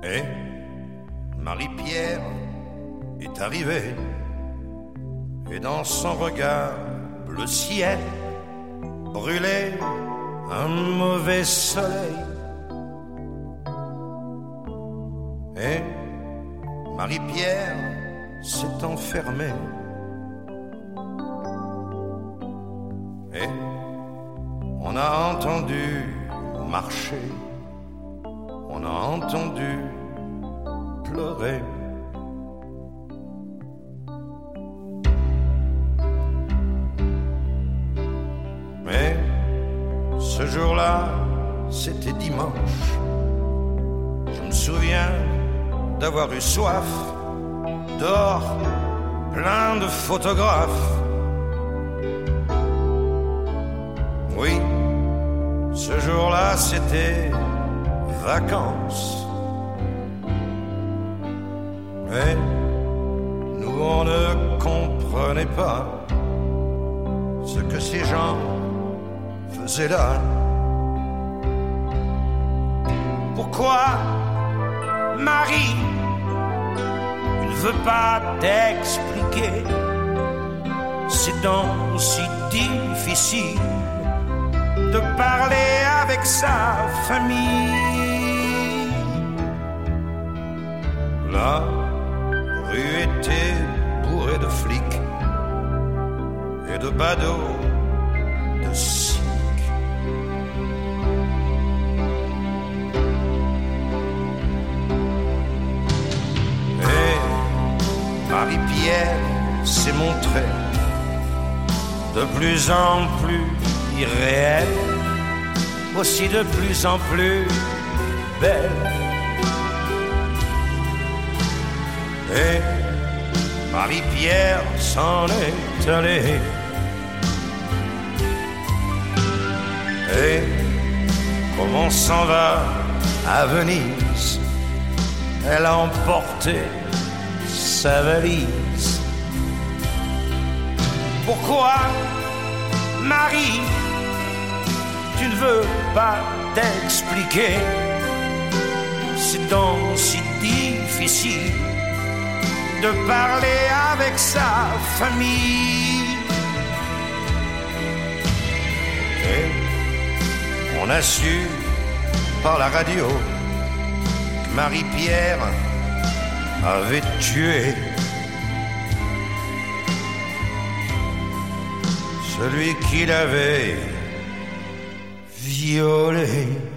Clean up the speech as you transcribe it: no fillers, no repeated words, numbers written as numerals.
Et Marie-Pierre est arrivée, et dans son regard bleu ciel brûlait un mauvais soleil. Et Marie-Pierre s'est enfermée, et on a entendu marcher, on a entendu pleurer. Mais ce jour-là, c'était dimanche. Je me souviens d'avoir eu soif, dehors, plein de photographes. Oui, ce jour-là, c'était vacances. Mais nous, on ne comprenait pas ce que ces gens faisaient là. Pourquoi Marie ne veut pas t'expliquer? C'est donc si difficile de parler avec sa famille. La rue était bourrée de flics et de badauds de cirque. Et Marie-Pierre s'est montrée de plus en plus irréelle, aussi de plus en plus belle. Et Marie-Pierre s'en est allée. Et comme on s'en va à Venise, elle a emporté sa valise. Pourquoi, Marie, tu ne veux pas t'expliquer? C'est donc si difficile de parler avec sa famille. Et on a su par la radio que Marie-Pierre avait tué celui qui l'avait violée.